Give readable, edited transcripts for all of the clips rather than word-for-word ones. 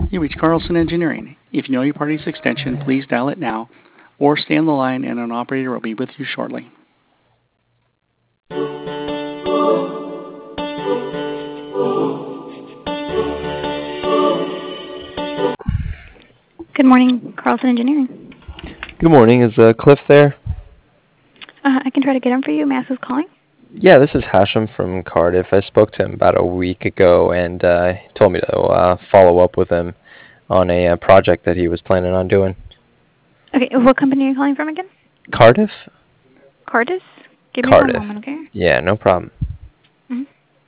You reach Carlson Engineering. If you know your party's extension, please dial it now or stay on the line and an operator will be with you shortly. Good morning, Carlson Engineering. Good morning. Is Cliff there? I can try to get him for you. Mass is calling. Yeah, this is Hashem from Cardiff. I spoke to him about a week ago, and he told me to follow up with him on a project that he was planning on doing. Okay, what company are you calling from again? Cardiff? Cardiff? Give me Cardiff. one moment, okay? Yeah, no problem. Mm-hmm.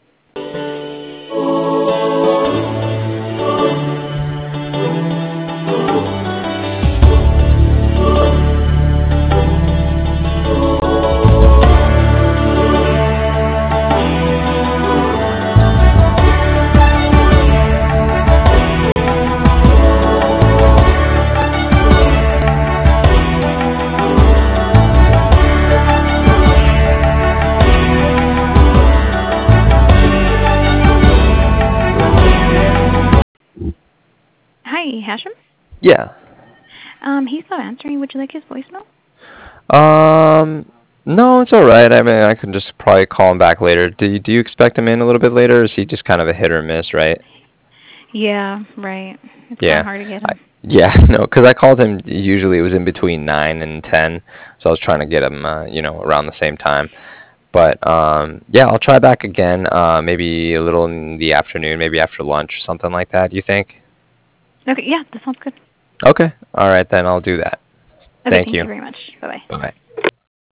Hi, Hashem? Yeah. He's not answering. Would you like his voicemail? No, it's all right. I mean, I can just probably call him back later. Do you expect him in a little bit later, or is he just kind of a hit or miss, right? Yeah, right. It's kind Yeah. of hard to get him. Yeah, no, because I called him, usually it was in between 9 and 10, so I was trying to get him, around the same time. But, yeah, I'll try back again, maybe a little in the afternoon, maybe after lunch or something like that, you think? Okay, yeah, that sounds good. Okay, all right, then I'll do that. Okay, Thank thank you you. very much. Bye-bye. Bye-bye.